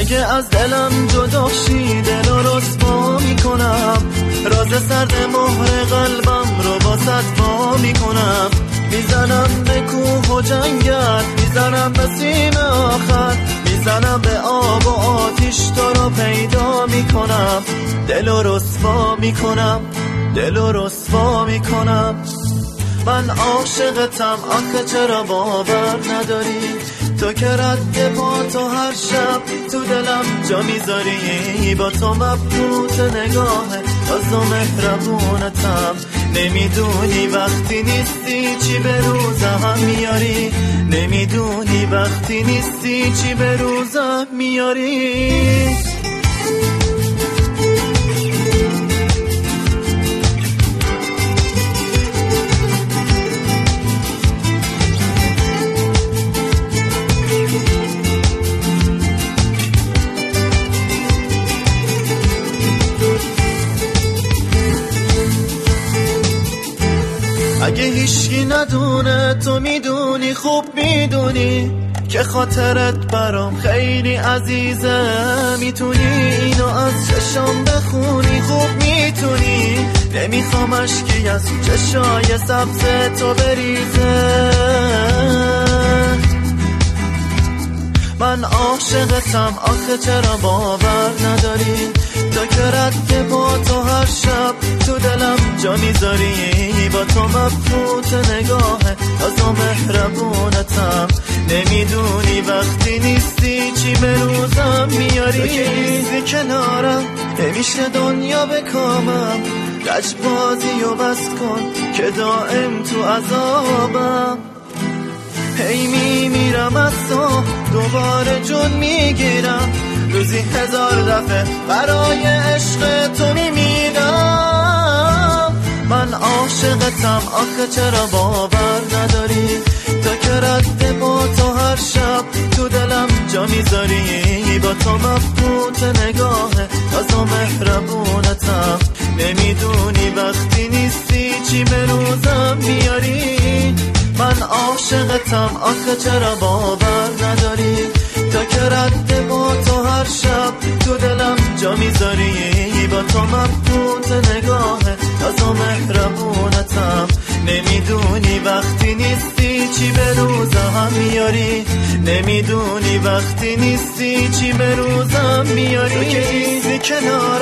اگه از دلم جدا شی دل رو رسوا میکنم، راز سرد مهر قلبم رو با وا میکنم. میزنم به کوه و جنگل، میزنم به سیم آخر، میزنم به آب و آتیش تو رو پیدا میکنم. دل رو رسوا میکنم، دل رو رسوا میکنم. من عاشقتم آخه چرا باور نداری؟ تو که رد پا تو هر شب تو دلم جا میذاری. با تو مبهوت نگاهه از و مهربونتم. نمیدونی وقتی نیستی چی به روزم میاری، نمیدونی وقتی نیستی چی به روزم میاری. اگه هیچکی ندونه تو میدونی، خوب میدونی که خاطرت برام خیلی عزیزه. میتونی اینو از چشام بخونی، خوب میتونی. نمیخوام اشکی از چشای سبز تو بریزه. من عاشقتم آخه چرا باور نداری؟ تو که رد با تو هر شب تو دلم جا میذاری. با تو مبهوت نگاهه از و مهربونتم. نمیدونی وقتی نیستی چی به روزم میاری. تو که نیستی کنارم نمیشه دنیا بکامم. لجبازی و بس کن که دائم تو عذابم. هی میمیرم از تو دوباره جون میگیرم. روزی 1000 دفعه برای عشق تو میمیرم. من عاشقتم آخه چرا باور نداری؟ تو که رد با تو هر شب تو دلم جا میذاری. با تو مبهوت نگاهه از و مهربونتم. نمیدونی وقتی نیستی چی به روزم میاری. من عاشقتم آخه چرا باور نداری؟ تا که رد با تو هر شب تو دلم جا میذاری. با تو مبهوت نگاهه از و مهربونتم. نمیدونی وقتی نیستی چی به روزم میاری. نمیدونی وقتی نیستی چی به روزم میاری. تو که نیستی کنار